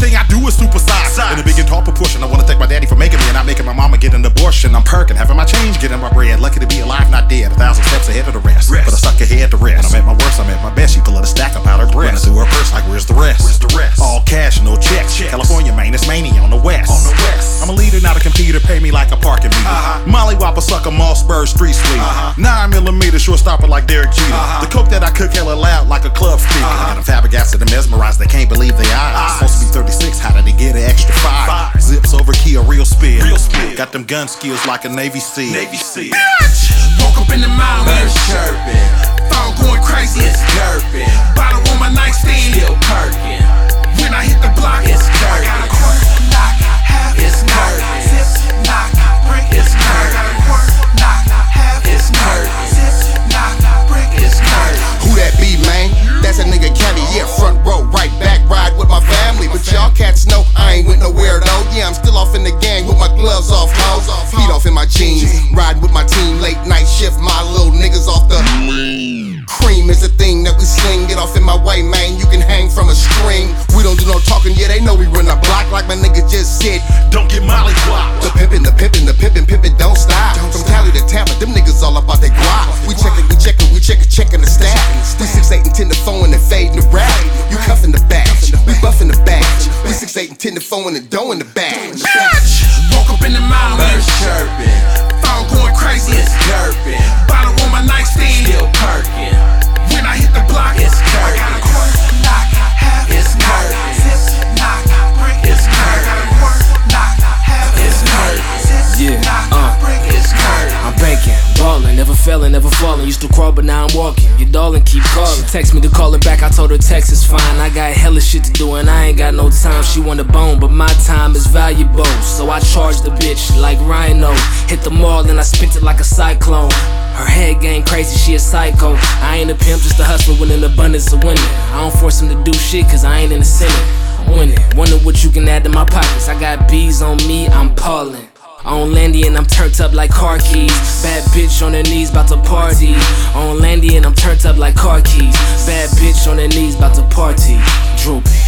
everything I do is supersized. In a big and tall proportion. I wanna thank my daddy for making me and not making my mama get an abortion. I'm perking, having my change, getting my bread. Lucky to be alive, not dead. 1,000 steps ahead of the rest. But I suck ahead the rest. When I'm at my worst, I'm at my best. She pull out a stack up out her breast. Running through her purse like, where's the rest? All cash, no checks. California, man, it's mania on the west. I'm a leader, not a computer. Pay me like a parking meter. Molly Whopper, sucker, Mossberg, street sweet. 9mm, shortstopper like Derek Jeter. The coke that I cook hella loud like a club speaker. Got them flabbergasted and mesmerized, they can't believe their eyes. Supposed to be 36, how did they get an extra 5? Zips over key, a real speed. Got them gun skills like a Navy SEAL. Woke up in the mountains, birds chirping, phone going crazy, it's derping. Bottle on my nightstand, still perking. When I hit the block, it's curving. I got a quirk, knock, half, it's curving. Zip, knock, brick, it's curving. I got a quirk, knock, half, it's curving. Zip, knock, brick, it's curving. Who that be, man? That's a nigga Cabby, yeah, front row, right back, ride with my family. But y'all cats know I ain't with no weirdo. Yeah, I'm still off in the gang with my gloves off, hoes. Feet off in my jeans, riding with my team, late night shift, my little niggas off the cream is the thing that we sling. Get off in my way, man, you can hang from a string. We don't do no talking, yeah, they know we run the block like my nigga just said. Don't get molly guap. The pimpin', don't stop. From Cali to Tampa, them niggas all about they guap. We checkin' the stack. We 6'8" and 10 to 4 and fading the rap. You cuffin' the badge, we buffin' the badge. We 6'8" and 10 to 4 and the dough in the bag. Woke up in the mountains, birds chirping, phone going crazy, it's derping. Bottle on my nightstand, still perking. When I hit the block, it's curving. I got a quirk, knock, half, it's curving. Zip, knock, brick, it's curving. I got a quirk, knock, half, it's curving. Zip, knock, brick, it's curving. I'm banking, ballin', never failing, never falling. Used to crawl, but now I'm walking. Your darling keep calling. She text me to call her back. I told her text is fine. I got hella shit to do and I ain't got no time. She want a bone, but my time is valuable. So I charge the bitch like Rhino. Hit the mall and I spent it like a cyclone. Her head game crazy, she a psycho. I ain't a pimp, just a hustler with an abundance of women. I don't force him to do shit cause I ain't in the center. I'm winning, wonder what you can add to my pockets. I got bees on me, I'm Paulin'. On Landy and I'm turned up like car keys. Bad bitch on her knees, bout to party. On Landy and I'm turned up like car keys. Bad bitch on her knees, bout to party. Droopy.